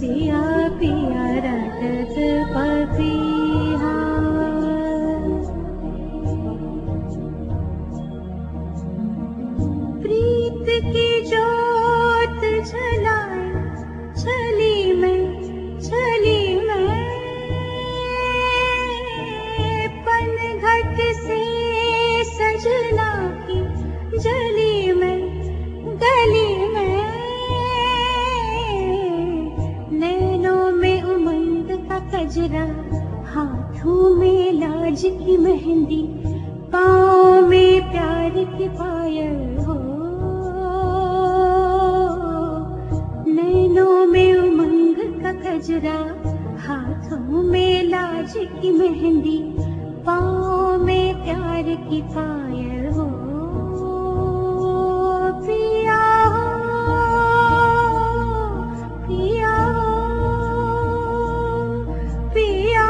पिया पिया रटत पपिहा। प्रीत की जोत जलाए चली मैं पनघट से सजना की जली मैं गली में। नैनों में उमंग का कजरा, हाथों में लाज की मेहंदी, पाँव में प्यार की पायल हो। नैनों में उमंग का कजरा, हाथों में लाज की मेहंदी, पाँव में प्यार की पायल हो। पिया पिया पिया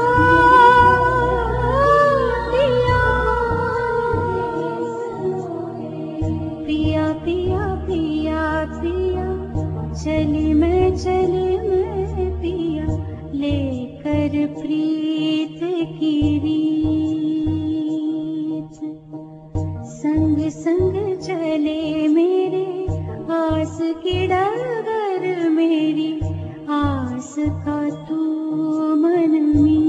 पिया पिया पिया पिया चली मैं पिया लेकर प्रीत की रीत। संग संग चले मेरे आस की डगर, मेरी आस का तू मन में।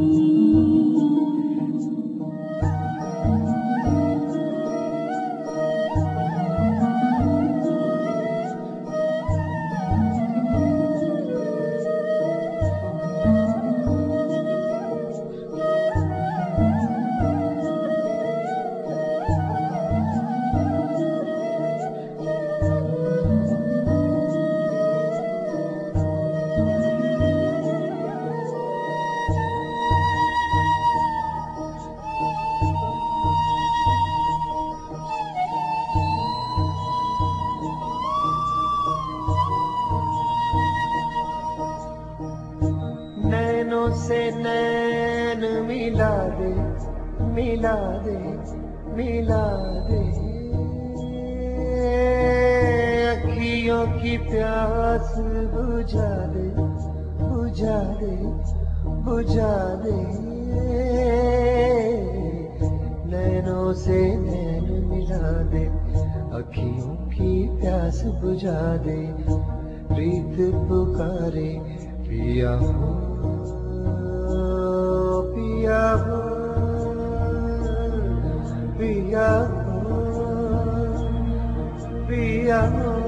नैनों से नैन मिला दे मिला दे मिला दे, अखियों की प्यास बुझा दे बुझा दे बुझा दे। नैनों से नैन मिला दे, अखियों की प्यास बुझा दे। प्रीत पुकारे पिया हो पिया हो पिया हो पिया हो।